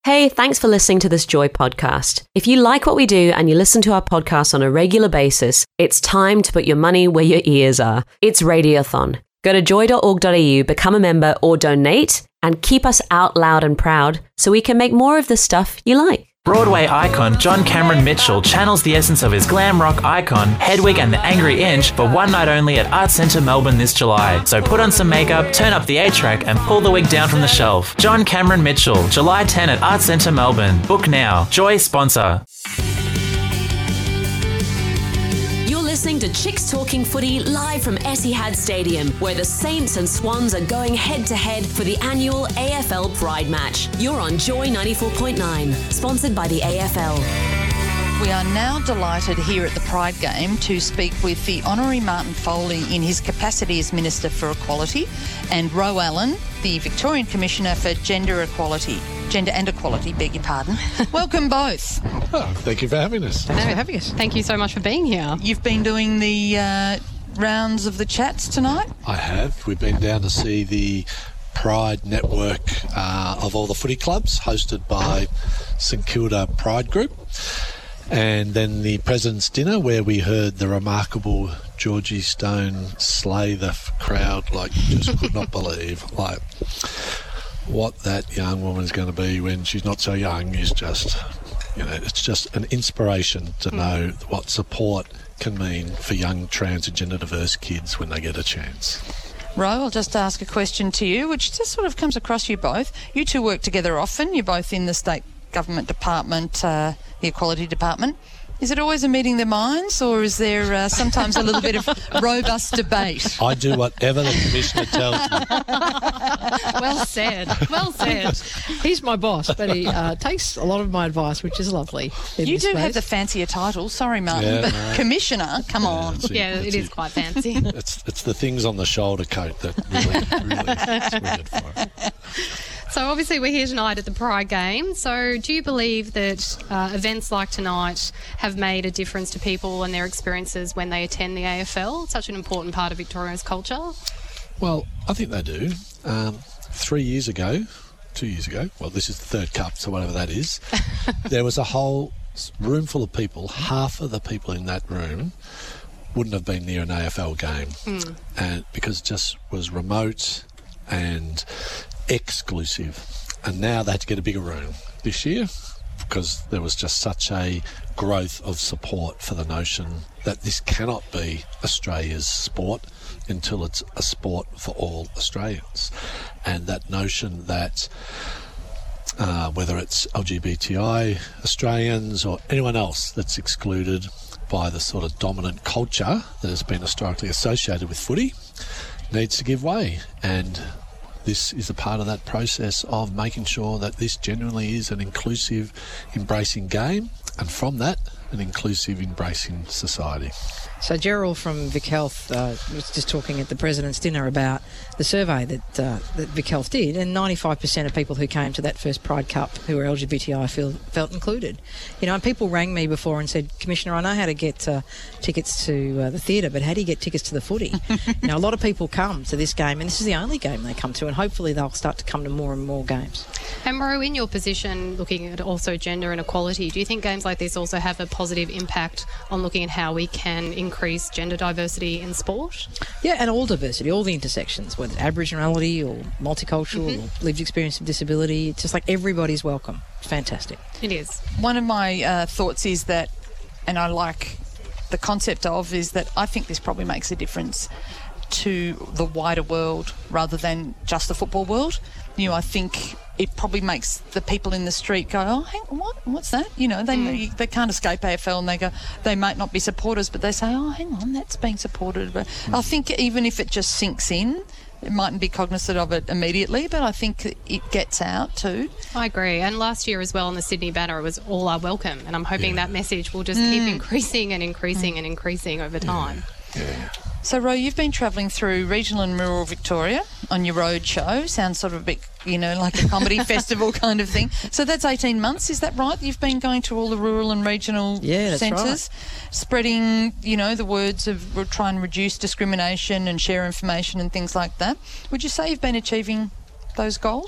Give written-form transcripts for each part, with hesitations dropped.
Hey, thanks for listening to this Joy podcast. If you like what we do and you listen to our podcast on a regular basis, it's time to put your money where your ears are. It's Radiothon. Go to joy.org.au, become a member or donate, and keep us out loud and proud so we can make more of the stuff you like. Broadway icon John Cameron Mitchell channels the essence of his glam rock icon, Hedwig and the Angry Inch, for one night only at Arts Centre Melbourne this July. So put on some makeup, turn up the A-track and pull the wig down from the shelf. John Cameron Mitchell, July 10 at Arts Centre Melbourne. Book now. Joy sponsor. Listening to Chicks Talking Footy live from Etihad Stadium, where the Saints and Swans are going head-to-head for the annual AFL Pride match. You're on Joy 94.9, sponsored by the AFL. We are now delighted here at the Pride Game to speak with the Honorary Martin Foley in his capacity as Minister for Equality, and Ro Allen, the Victorian Commissioner for Gender and Equality, beg your pardon. Welcome both. Oh, thank you for having us. Thanks for having us. Thank you so much for being here. You've been doing the rounds of the chats tonight? I have. We've been down to see the Pride network of all the footy clubs, hosted by St Kilda Pride Group. And then the President's Dinner, where we heard the remarkable Georgie Stone slay the crowd like you just could not believe. Like, what that young woman is going to be when she's not so young is just, it's just an inspiration to know what support can mean for young trans and gender diverse kids when they get a chance. Ro, I'll just ask a question to you, which just sort of comes across you both. You two work together often. You're both in the state government department, the Equality Department. Is it always a meeting their minds, or is there sometimes a little bit of robust debate? I do whatever the Commissioner tells me. Well said. Well said. He's my boss, but he takes a lot of my advice, which is lovely. You do have the fancier title. Sorry, Martin, but no. Commissioner, come on. It is quite fancy. It's the things on the shoulder coat that really swing it for it. So obviously we're here tonight at the Pride Game. So do you believe that events like tonight have made a difference to people and their experiences when they attend the AFL? It's such an important part of Victoria's culture. Well, I think they do. 2 years ago, well, this is the third cup, so whatever that is, there was a whole room full of people. Half of the people in that room wouldn't have been near an AFL game, and because it just was remote and exclusive. And now they had to get a bigger room this year because there was just such a growth of support for the notion that this cannot be Australia's sport until it's a sport for all Australians. And that notion that whether it's LGBTI Australians or anyone else that's excluded by the sort of dominant culture that has been historically associated with footy needs to give way. And this is a part of that process of making sure that this genuinely is an inclusive, embracing game, and from that, an inclusive, embracing society. So Gerald from Vic Health was just talking at the President's Dinner about the survey that Vic Health did, and 95% of people who came to that first Pride Cup who were LGBTI felt included. And people rang me before and said, Commissioner, I know how to get tickets to the theatre, but how do you get tickets to the footy? A lot of people come to this game, and this is the only game they come to, and hopefully they'll start to come to more and more games. And Ro, in your position, looking at also gender and equality, do you think games like this also have a positive impact on looking at how we can increase gender diversity in sport? Yeah, and all diversity, all the intersections, whether it's Aboriginality or multicultural or lived experience of disability. It's just like everybody's welcome. It's fantastic. It is. One of my thoughts is that, and I like the concept of, is that I think this probably makes a difference to the wider world rather than just the football world. I think it probably makes the people in the street go, oh, hang on, what's that? They can't escape AFL, and they might not be supporters, but they say, oh, hang on, that's being supported. But I think even if it just sinks in, it mightn't be cognizant of it immediately, but I think it gets out too. I agree. And last year as well on the Sydney Banner, it was all are welcome, and I'm hoping that message will just keep increasing and increasing and increasing over time. Yeah. So, Ro, you've been travelling through regional and rural Victoria on your road show. Sounds sort of a bit, like a comedy festival kind of thing. So that's 18 months, is that right? You've been going to all the rural and regional centres, spreading, the words of we're trying to reduce discrimination and share information and things like that. Would you say you've been achieving those goals?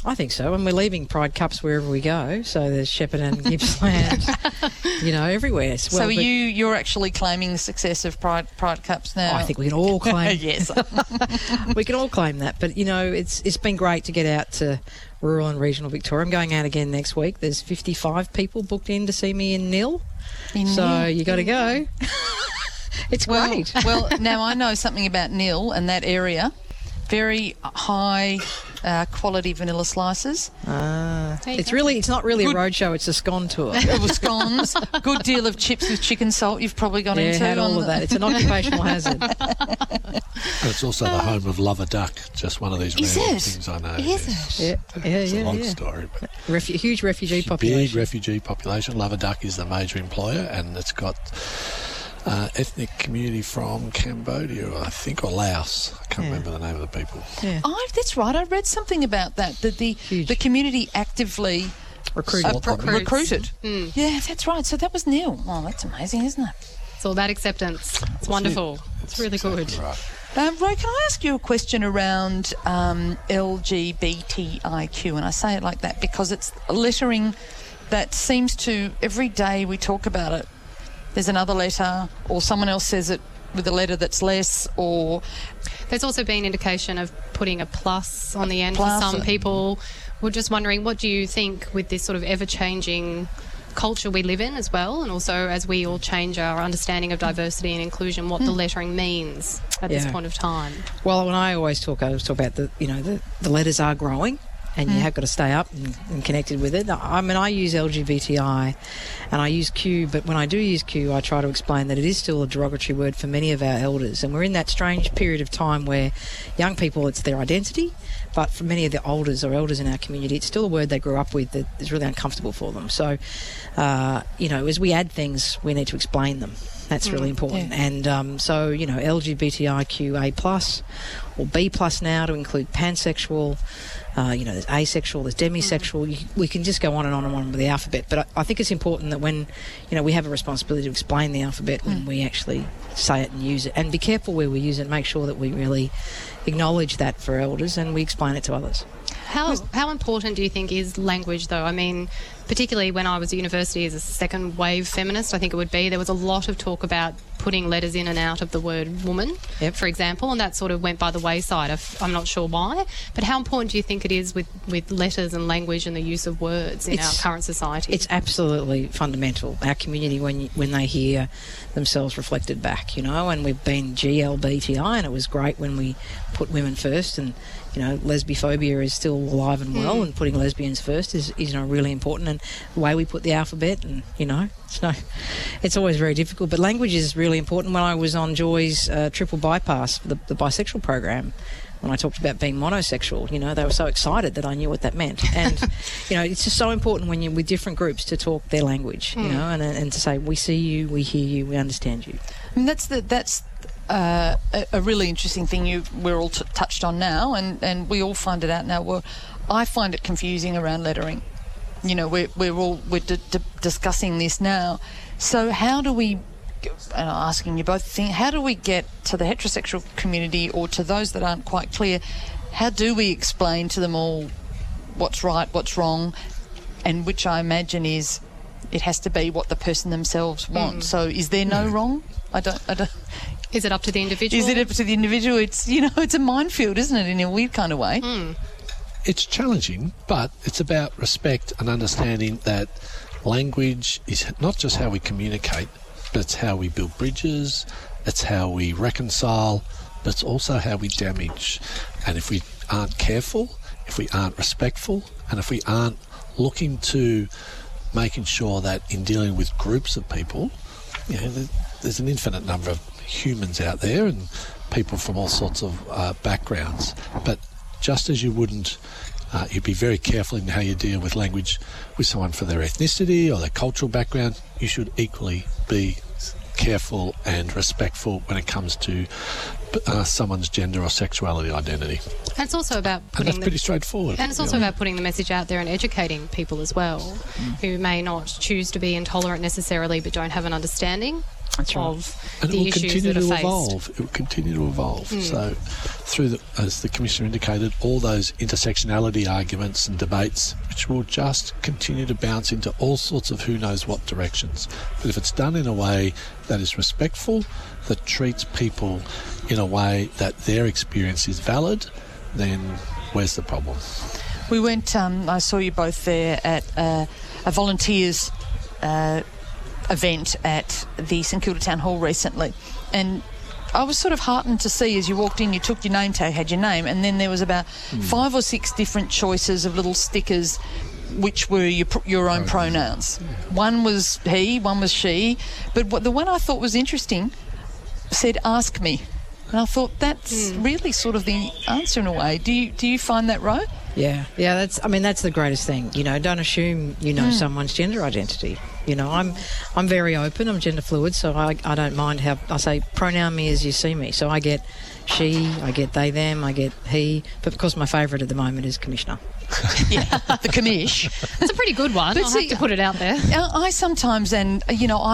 I think so, and we're leaving Pride Cups wherever we go. So there's Shepparton, Gippsland, everywhere. So you're actually claiming the success of Pride Cups now? I think we can all claim. Yes, we can all claim that. But it's been great to get out to rural and regional Victoria. I'm going out again next week. There's 55 people booked in to see me in Nil. So you got to go. It's great. Well, now I know something about Nil and that area. Very high quality vanilla slices. It's not really a roadshow, it's a scone tour. Scones, good deal of chips with chicken salt you've probably gone into. Had all of that. It's an occupational hazard. And it's also the home of Love a Duck, just one of these random things I know. Is it? It's a long story. But huge refugee population. Big refugee population. Love a Duck is the major employer, and it's got ethnic community from Cambodia, I think, or Laos. I can't remember the name of the people. Yeah. Oh, that's right. I read something about that the community actively recruited. Yeah, that's right. So that was Neil. Oh, that's amazing, isn't it? It's all about acceptance. It's wonderful. It's really good. Right. Roy, can I ask you a question around LGBTIQ? And I say it like that because it's lettering that seems to, every day we talk about it, there's another letter, or someone else says it with a letter that's less, or... There's also been indication of putting a plus on the end Plus. for some people. We're just wondering, what do you think with this sort of ever-changing culture we live in as well, and also as we all change our understanding of diversity and inclusion, what the lettering means at this point of time? Well, when I always talk about the letters are growing, and you have got to stay up and connected with it. I mean, I use LGBTI and I use Q, but when I do use Q, I try to explain that it is still a derogatory word for many of our elders. And we're in that strange period of time where young people, it's their identity, but for many of the elders in our community, it's still a word they grew up with that is really uncomfortable for them. So, as we add things, we need to explain them. That's really important. Yeah. And LGBTIQA+, or B+ now to include pansexual, there's asexual, there's demisexual. We can just go on and on and on with the alphabet. But I think it's important that when, we have a responsibility to explain the alphabet when we actually say it and use it. And be careful where we use it. Make sure that we really acknowledge that for elders and we explain it to others. How important do you think is language, though? I mean, particularly when I was at university as a second wave feminist, I think it would be, there was a lot of talk about putting letters in and out of the word woman, for example, and that sort of went by the wayside. I'm not sure why, but how important do you think it is with letters and language and the use of words in our current society? It's absolutely fundamental. Our community, when they hear themselves reflected back, and we've been GLBTI, and it was great when we put women first, and lesbophobia is still alive and well, and putting lesbians first is really important. And the way we put the alphabet, and it's always very difficult. But language is really important. When I was on Joy's triple bypass for the bisexual program, when I talked about being monosexual, they were so excited that I knew what that meant. And it's just so important when you're with different groups to talk their language, and to say, we see you, we hear you, we understand you. And that's a really interesting thing we're all touched on now, and we all find it out now. Well, I find it confusing around lettering. We're discussing this now. So how do we, and I'm asking you both, how do we get to the heterosexual community, or to those that aren't quite clear, how do we explain to them all what's right, what's wrong, and which I imagine is it has to be what the person themselves wants. So is there no wrong? I don't. Is it up to the individual? Is it up to the individual? It's it's a minefield, isn't it, in a weird kind of way? It's challenging, but it's about respect and understanding that language is not just how we communicate, but it's how we build bridges, it's how we reconcile, but it's also how we damage. And if we aren't careful, if we aren't respectful, and if we aren't looking to making sure that in dealing with groups of people, there's an infinite number of humans out there and people from all sorts of backgrounds, but just as you wouldn't, you'd be very careful in how you deal with language with someone for their ethnicity or their cultural background, you should equally be careful and respectful when it comes to someone's gender or sexuality identity. And it's also about and that's pretty straightforward. And it's also about putting the message out there and educating people as well, who may not choose to be intolerant necessarily but don't have an understanding That's right. of And the it will issues continue that are to faced. evolve. It will continue to evolve. So, as the Commissioner indicated, all those intersectionality arguments and debates, which will just continue to bounce into all sorts of who knows what directions. But if it's done in a way that is respectful, that treats people in a way that their experience is valid, then where's the problem? We went, I saw you both there at a volunteers event at the St Kilda Town Hall recently, and I was sort of heartened to see as you walked in, you took your name tag, had your name, and then there was about 5 or 6 different choices of little stickers which were your own pronouns. One was he, one was she, but the one I thought was interesting said ask me, and I thought that's really sort of the answer in a way. Do you find that right? Yeah, that's the greatest thing. You know, don't assume you know someone's gender identity. You know, I'm very open. I'm gender fluid, so I don't mind how I say pronoun me as you see me. So I get she, I get they, them, I get he. But of course, my favourite at the moment is Commissioner. Yeah, the commish. It's a pretty good one. I'll have to put it out there. I sometimes find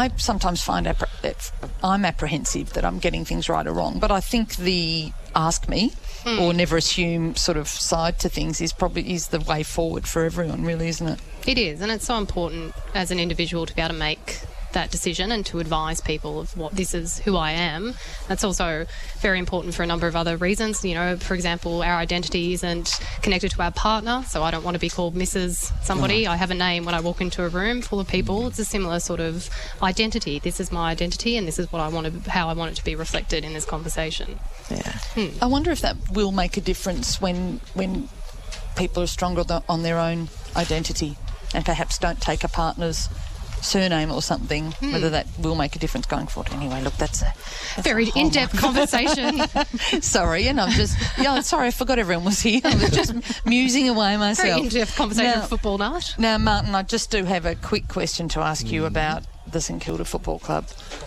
I'm apprehensive that I'm getting things right or wrong, but I think the ask me or never assume sort of side to things is the way forward for everyone, really, isn't it? It is, and it's so important as an individual to be able to make that decision and to advise people of what this is who I am. That's also very important for a number of other reasons. You know, for example, our identity isn't connected to our partner, so I don't want to be called Mrs. somebody. I have a name when I walk into a room full of people. It's a similar sort of identity. This is my identity, and this is what how I want it to be reflected in this conversation. Yeah. I wonder if that will make a difference when people are stronger on their own identity and perhaps don't take a partner's surname or something, whether that will make a difference going forward. Anyway, look, that's a very in-depth conversation. Sorry, and I'm just sorry, I forgot everyone was here. I was just musing away myself. Very in-depth conversation for football night. Now, Martin, I just do have a quick question to ask you about the St Kilda Football Club.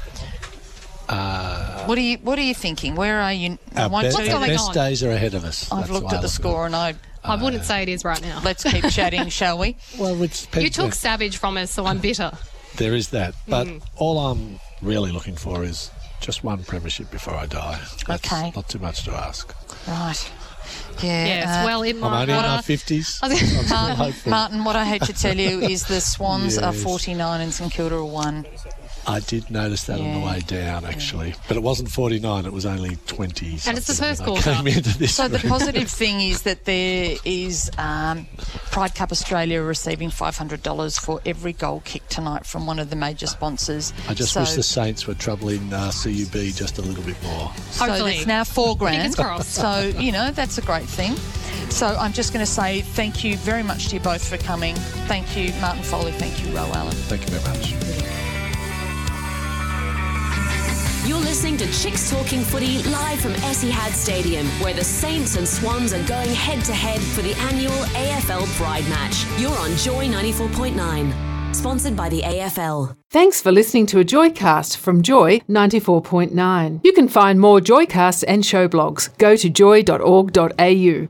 What are you thinking? Where are you? Our best days are ahead of us. I've looked at the score and I wouldn't say it is right now. Let's keep chatting, shall we? Well, you took Savage from us, so I'm bitter. There is that. But all I'm really looking for is just one premiership before I die. That's not too much to ask. Right. Yeah. Yes, well, it might. I'm only in my 50s. Martin, what I hate to tell you is the Swans are 49 and St Kilda are 1. I did notice that on the way down, actually. But it wasn't 49, it was only 20. And it's the first quarter. So the positive thing is that there is Pride Cup Australia receiving $500 for every goal kicked tonight from one of the major sponsors. I just wish the Saints were troubling CUB just a little bit more. Hopefully. So it's now $4,000. Fingers crossed. So, that's a great thing. So I'm just going to say thank you very much to you both for coming. Thank you, Martin Foley. Thank you, Ro Allen. Thank you very much. You're listening to Chicks Talking Footy live from Etihad Stadium, where the Saints and Swans are going head-to-head for the annual AFL Pride match. You're on Joy 94.9, sponsored by the AFL. Thanks for listening to a Joycast from Joy 94.9. You can find more Joycasts and show blogs. Go to joy.org.au.